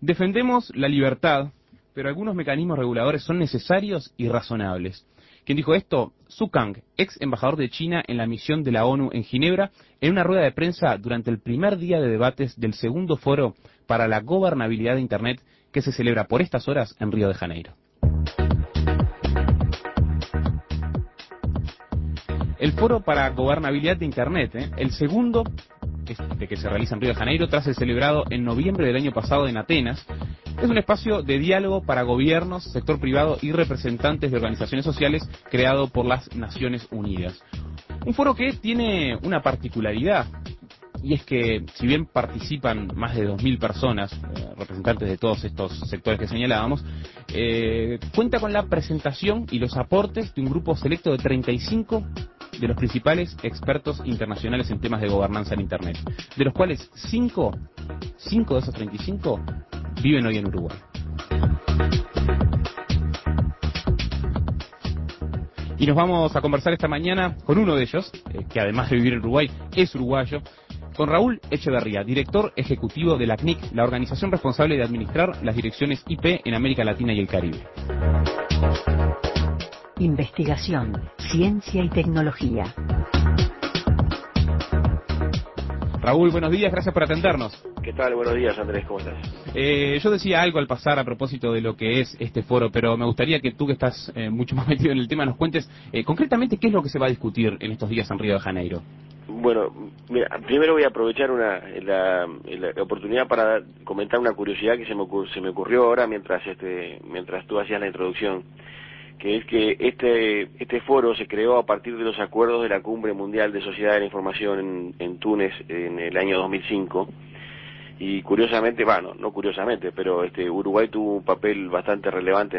Defendemos la libertad, pero algunos mecanismos reguladores son necesarios y razonables. ¿Quién dijo esto? Zhu Kang, ex embajador de China en la misión de la ONU en Ginebra, en una rueda de prensa durante el primer día de debates del segundo foro para la gobernabilidad de Internet que se celebra por estas horas en Río de Janeiro. El foro para gobernabilidad de Internet, el segundo que se realiza en Río de Janeiro tras el celebrado en noviembre del año pasado en Atenas, es un espacio de diálogo para gobiernos, sector privado y representantes de organizaciones sociales creado por las Naciones Unidas. Un foro que tiene una particularidad, y es que si bien participan más de 2.000 personas, representantes de todos estos sectores que señalábamos, cuenta con la presentación y los aportes de un grupo selecto de 35 de los principales expertos internacionales en temas de gobernanza en Internet, de los cuales 5 de esos 35 viven hoy en Uruguay. Y nos vamos a conversar esta mañana con uno de ellos, que además de vivir en Uruguay, es uruguayo, con Raúl Echeverría, director ejecutivo de la CNIC, la organización responsable de administrar las direcciones IP en América Latina y el Caribe. Investigación, ciencia y tecnología. Raúl, buenos días, gracias por atendernos. ¿Qué tal? Buenos días, Andrés, ¿cómo estás? Yo decía algo al pasar a propósito de lo que es este foro, pero me gustaría que tú, que estás mucho más metido en el tema, nos cuentes concretamente qué es lo que se va a discutir en estos días en Río de Janeiro. Bueno, mira, primero voy a aprovechar la oportunidad para comentar una curiosidad que se me ocurrió ahora mientras tú hacías la introducción, que es que este foro se creó a partir de los acuerdos de la Cumbre Mundial de Sociedad de la Información en Túnez en el año 2005. Y curiosamente, bueno, no curiosamente, pero Uruguay tuvo un papel bastante relevante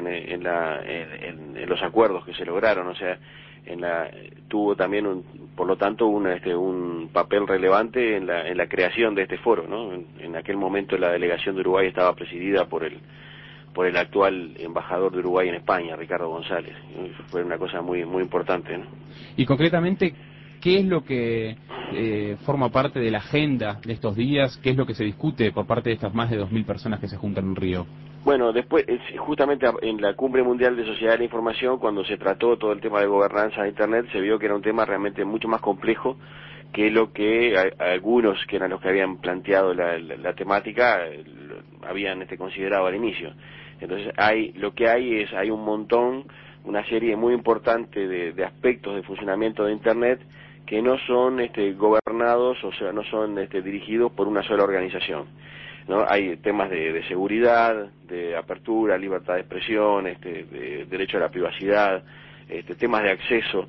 en los acuerdos que se lograron, o sea, tuvo también por lo tanto un papel relevante en la creación de este foro, ¿no? En aquel momento la delegación de Uruguay estaba presidida por el actual embajador de Uruguay en España, Ricardo González. Fue una cosa muy muy importante, ¿no? Y concretamente, ¿qué es lo que forma parte de la agenda de estos días? ¿Qué es lo que se discute por parte de estas más de 2.000 personas que se juntan en Río? Bueno, después, justamente en la Cumbre Mundial de Sociedad de la Información, cuando se trató todo el tema de gobernanza de Internet, se vio que era un tema realmente mucho más complejo que lo que algunos, que eran los que habían planteado la temática, habían considerado al inicio. Entonces, hay un montón, una serie muy importante de aspectos de funcionamiento de Internet que no son gobernados, o sea, no son dirigidos por una sola organización, ¿no? Hay temas de seguridad, de apertura, libertad de expresión, de derecho a la privacidad, temas de acceso,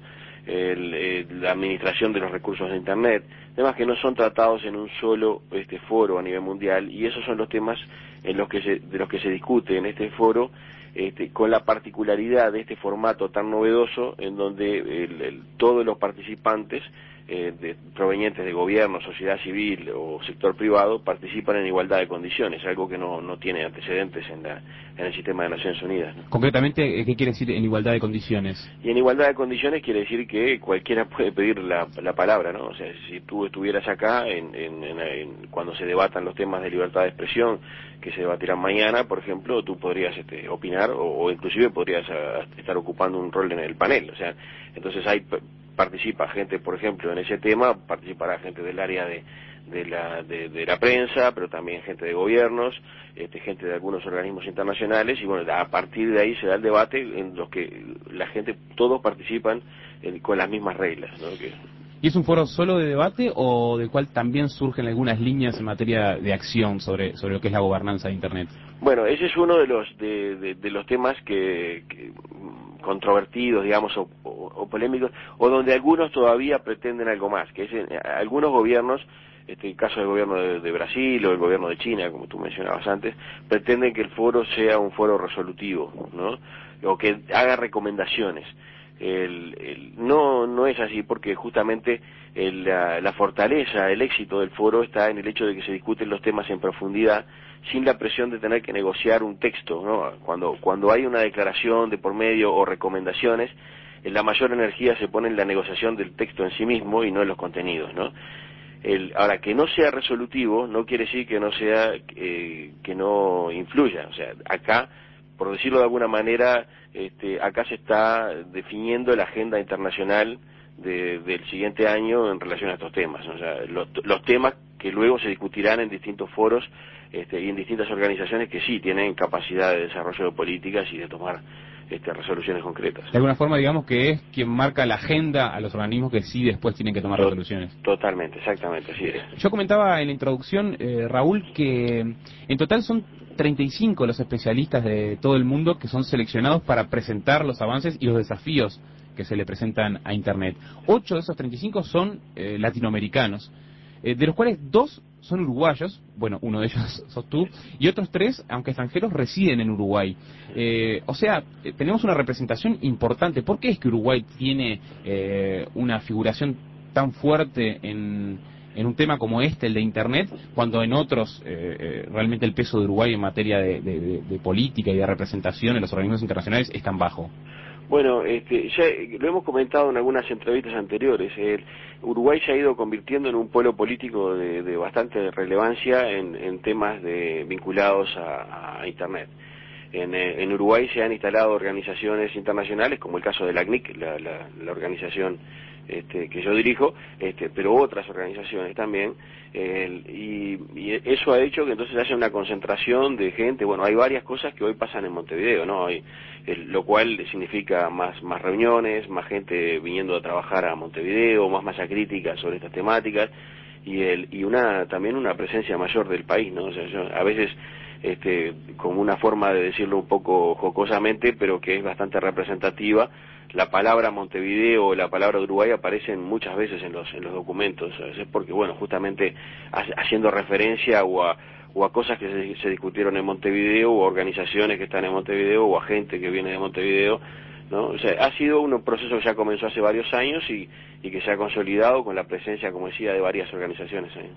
la administración de los recursos de Internet, temas que no son tratados en un solo foro a nivel mundial, y esos son los temas de los que se discute en este foro, con la particularidad de este formato tan novedoso, en donde todos los participantes provenientes de gobierno, sociedad civil o sector privado participan en igualdad de condiciones, algo que no tiene antecedentes en el sistema de Naciones Unidas, ¿no? Concretamente, ¿qué quiere decir en igualdad de condiciones? Y en igualdad de condiciones quiere decir que cualquiera puede pedir la palabra, ¿no? O sea, si tú estuvieras acá cuando se debatan los temas de libertad de expresión que se debatirán mañana, por ejemplo, tú podrías opinar o inclusive podrías estar ocupando un rol en el panel, o sea, entonces participa gente, por ejemplo, en ese tema, participará gente del área de la prensa, pero también gente de gobiernos, gente de algunos organismos internacionales, y bueno, a partir de ahí se da el debate en los que la gente, todos participan con las mismas reglas, ¿no? ¿Y es un foro solo de debate o del cual también surgen algunas líneas en materia de acción sobre lo que es la gobernanza de Internet? Bueno, ese es uno de los temas que controvertidos, digamos, o polémicos, o donde algunos todavía pretenden algo más, que es algunos gobiernos, el caso del gobierno de Brasil o el gobierno de China, como tú mencionabas antes, pretenden que el foro sea un foro resolutivo, ¿no? O que haga recomendaciones. No es así, porque justamente la fortaleza, el éxito del foro está en el hecho de que se discuten los temas en profundidad, sin la presión de tener que negociar un texto, ¿no? Cuando hay una declaración de por medio o recomendaciones, la mayor energía se pone en la negociación del texto en sí mismo y no en los contenidos, ¿no? Ahora, que no sea resolutivo no quiere decir que no sea, que no influya. O sea, acá, por decirlo de alguna manera, acá se está definiendo la agenda internacional del siguiente año en relación a estos temas. O sea, los temas que luego se discutirán en distintos foros y en distintas organizaciones que sí tienen capacidad de desarrollo de políticas y de tomar resoluciones concretas. De alguna forma, digamos que es quien marca la agenda a los organismos que sí después tienen que tomar resoluciones. Totalmente, exactamente, así es. Yo comentaba en la introducción, Raúl, que en total son 35 los especialistas de todo el mundo que son seleccionados para presentar los avances y los desafíos que se le presentan a Internet. 8 de esos 35 son latinoamericanos, de los cuales 2 son uruguayos, bueno, uno de ellos sos tú, y otros 3, aunque extranjeros, residen en Uruguay. O sea, tenemos una representación importante. ¿Por qué es que Uruguay tiene una figuración tan fuerte en un tema como el de Internet, cuando en otros realmente el peso de Uruguay en materia de política y de representación en los organismos internacionales es tan bajo? Bueno, ya lo hemos comentado en algunas entrevistas anteriores. Uruguay se ha ido convirtiendo en un polo político de bastante relevancia en temas vinculados a Internet. En Uruguay se han instalado organizaciones internacionales, como el caso de la CNIC, la organización que yo dirijo, pero otras organizaciones también, y eso ha hecho que entonces haya una concentración de gente. Bueno, hay varias cosas que hoy pasan en Montevideo, ¿no? Lo cual significa más reuniones, más gente viniendo a trabajar a Montevideo, más masa crítica sobre estas temáticas, y también una presencia mayor del país, ¿no? O sea, a veces como una forma de decirlo un poco jocosamente, pero que es bastante representativa, la palabra Montevideo o la palabra Uruguay aparecen muchas veces en los documentos. Es porque, bueno, justamente haciendo referencia o a cosas que se discutieron en Montevideo, o a organizaciones que están en Montevideo, o a gente que viene de Montevideo, ¿no? O sea, ha sido un proceso que ya comenzó hace varios años y que se ha consolidado con la presencia, como decía, de varias organizaciones ahí.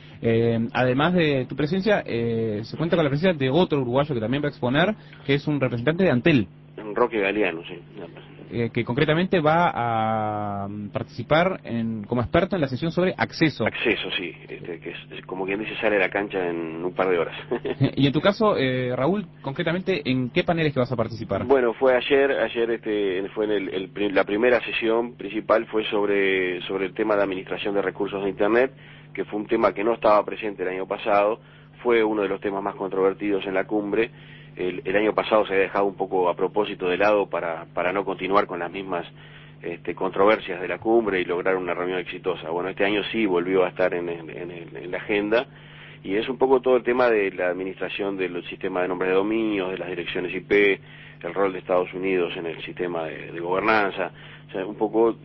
Además de tu presencia, se cuenta con la presencia de otro uruguayo que también va a exponer, que es un representante de Antel. Roque Galeano, sí. Que concretamente va a participar como experto en la sesión sobre acceso. Acceso, sí, que es como quien dice, sale a la cancha en un par de horas. Y en tu caso, Raúl, concretamente, ¿en qué paneles que vas a participar? Bueno, fue ayer fue la primera sesión principal fue sobre el tema de administración de recursos de Internet, que fue un tema que no estaba presente el año pasado, fue uno de los temas más controvertidos en la cumbre. El año pasado se había dejado un poco a propósito de lado para no continuar con las mismas controversias de la cumbre y lograr una reunión exitosa. Bueno, este año sí volvió a estar en la agenda, y es un poco todo el tema de la administración del sistema de nombres de dominios, de las direcciones IP, el rol de Estados Unidos en el sistema de gobernanza, o sea, un poco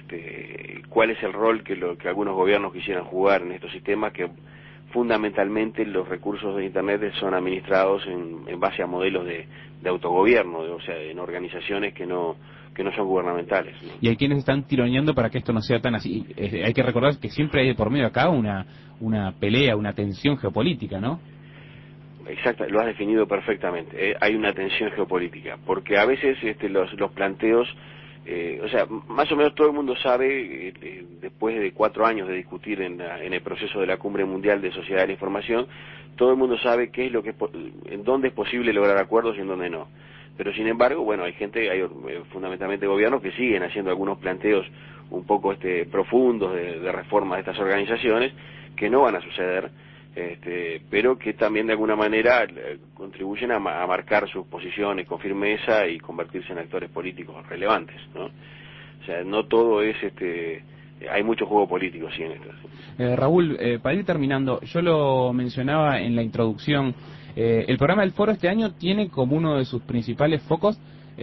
cuál es el rol que algunos gobiernos quisieran jugar en estos sistemas, que fundamentalmente los recursos de Internet son administrados en base a modelos de autogobierno, o sea, en organizaciones que no son gubernamentales, ¿no? Y hay quienes están tironeando para que esto no sea tan así. Hay que recordar que siempre hay de por medio acá una pelea, una tensión geopolítica, ¿no? Exacto, lo has definido perfectamente. Hay una tensión geopolítica, porque a veces los planteos, o sea, más o menos todo el mundo sabe, después de 4 años de discutir en el proceso de la Cumbre Mundial de Sociedad de la Información, todo el mundo sabe qué es en dónde es posible lograr acuerdos y en dónde no. Pero sin embargo, bueno, hay fundamentalmente gobiernos que siguen haciendo algunos planteos un poco profundos de reforma de estas organizaciones, que no van a suceder, pero que también de alguna manera contribuyen a marcar sus posiciones con firmeza y convertirse en actores políticos relevantes, ¿no? O sea, no todo es hay mucho juego político, sí, en esto. Raúl, para ir terminando, yo lo mencionaba en la introducción, el programa del foro este año tiene como uno de sus principales focos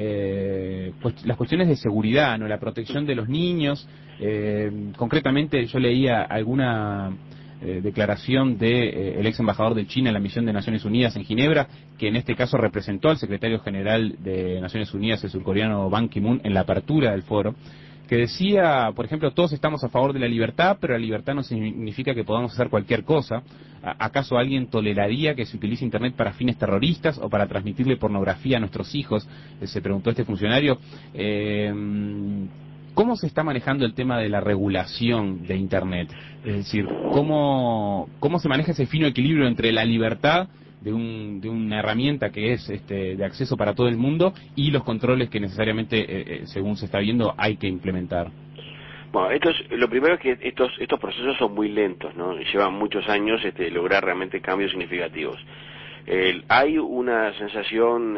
las cuestiones de seguridad, ¿no? La protección de los niños. Concretamente, yo leía alguna declaración de el ex embajador de China en la misión de Naciones Unidas en Ginebra, que en este caso representó al secretario general de Naciones Unidas, el surcoreano Ban Ki-moon, en la apertura del foro, que decía, por ejemplo, todos estamos a favor de la libertad, pero la libertad no significa que podamos hacer cualquier cosa. ¿Acaso alguien toleraría que se utilice Internet para fines terroristas o para transmitirle pornografía a nuestros hijos? Se preguntó este funcionario. ¿Cómo se está manejando el tema de la regulación de Internet? Es decir, ¿cómo se maneja ese fino equilibrio entre la libertad de una herramienta que es de acceso para todo el mundo y los controles que necesariamente, según se está viendo, hay que implementar? Bueno, lo primero es que estos procesos son muy lentos, ¿no? Y llevan muchos años lograr realmente cambios significativos. Hay una sensación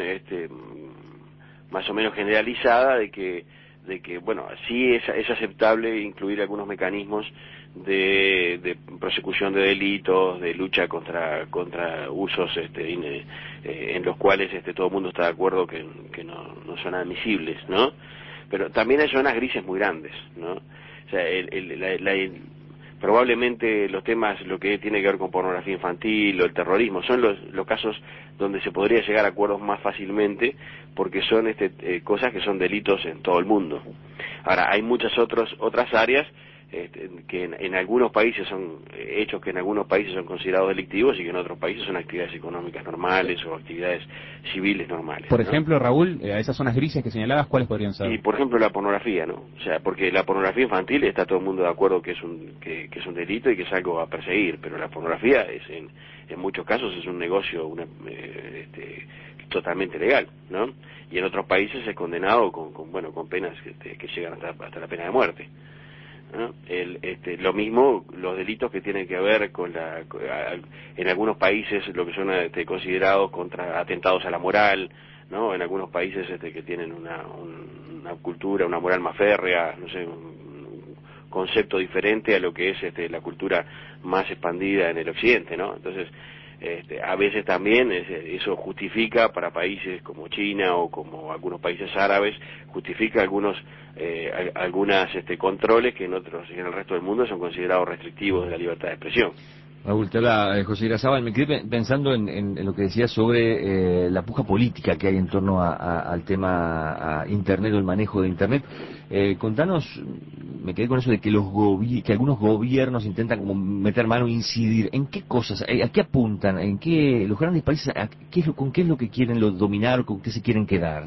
más o menos generalizada de que bueno, sí es aceptable incluir algunos mecanismos de persecución de delitos, de lucha contra usos en los cuales todo el mundo está de acuerdo que no son admisibles, ¿no? Pero también hay zonas grises muy grandes, ¿no? O sea, probablemente los temas, lo que tiene que ver con pornografía infantil o el terrorismo, son los casos donde se podría llegar a acuerdos más fácilmente, porque son cosas que son delitos en todo el mundo. Ahora, hay muchas otras áreas que en algunos países son hechos que en algunos países son considerados delictivos y que en otros países son actividades económicas normales o actividades civiles normales. Por ¿no? ejemplo, Raúl, a esas zonas grises que señalabas, ¿cuáles podrían ser? Y por ejemplo la pornografía, ¿no? O sea, porque la pornografía infantil está todo el mundo de acuerdo que es un delito y que es algo a perseguir, pero la pornografía en muchos casos es un negocio totalmente legal, ¿no? Y en otros países es condenado con penas que llegan hasta la pena de muerte, ¿no? Lo mismo los delitos que tienen que ver en algunos países lo que son considerados contra atentados a la moral, ¿no? En algunos países que tienen una cultura, una moral más férrea, no sé, un concepto diferente a lo que es la cultura más expandida en el occidente, ¿no? Entonces, a veces también eso justifica para países como China o como algunos países árabes, justifica algunos controles que en el resto del mundo son considerados restrictivos de la libertad de expresión. Raúl, te habla José Irazábal. Me quedé pensando en lo que decías sobre la puja política que hay en torno al tema a Internet o el manejo de Internet. Contanos, me quedé con eso de que que algunos gobiernos intentan como meter mano e incidir. ¿En qué cosas? ¿A qué apuntan? ¿En qué los grandes países? ¿Con qué es lo que quieren dominar o con qué se quieren quedar?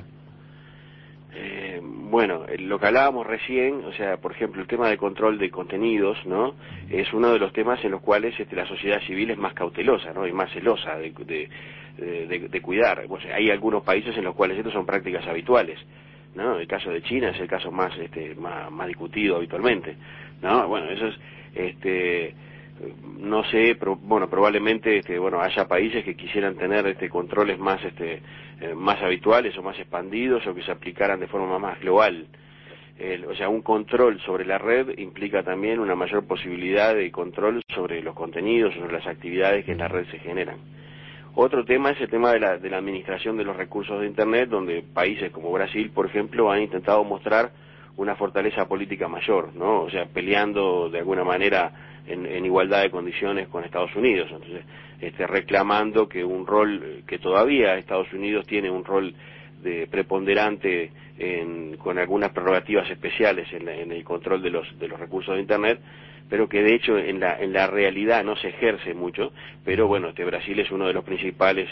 Bueno, lo que hablábamos recién, o sea, por ejemplo, el tema de control de contenidos, ¿no? Es uno de los temas en los cuales la sociedad civil es más cautelosa, ¿no? Y más celosa de cuidar. O sea, hay algunos países en los cuales estos son prácticas habituales, ¿no? El caso de China es el caso más discutido habitualmente, ¿no? Bueno, eso es, no sé, probablemente haya países que quisieran tener controles más habituales o más expandidos o que se aplicaran de forma más global. O sea, un control sobre la red implica también una mayor posibilidad de control sobre los contenidos, sobre las actividades que en la red se generan. Otro tema es el tema de la administración de los recursos de Internet, donde países como Brasil, por ejemplo, han intentado mostrar una fortaleza política mayor, ¿no? O sea, peleando de alguna manera en igualdad de condiciones con Estados Unidos. Entonces, reclamando que que todavía Estados Unidos tiene un rol preponderante con algunas prerrogativas especiales en el control de los recursos de Internet, pero que de hecho en la realidad no se ejerce mucho. Pero bueno, Brasil es uno de los principales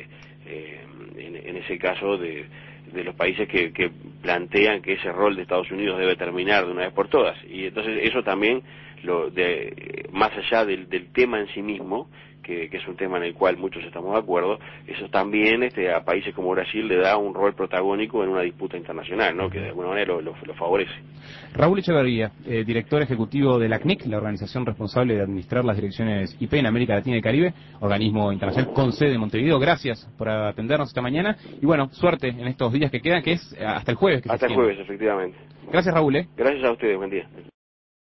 en ese caso de los países que plantean que ese rol de Estados Unidos debe terminar de una vez por todas. Y entonces eso también, más allá del tema en sí mismo, que es un tema en el cual muchos estamos de acuerdo, eso también a países como Brasil le da un rol protagónico en una disputa internacional, ¿no? Que de alguna manera lo favorece. Raúl Echeverría, director ejecutivo de la CNIC, la organización responsable de administrar las direcciones IP en América Latina y Caribe, organismo internacional con sede en Montevideo. Gracias por atendernos esta mañana y bueno, suerte en estos días que quedan, que es hasta el jueves. Hasta el jueves, efectivamente. Gracias, Raúl. Gracias a ustedes, buen día.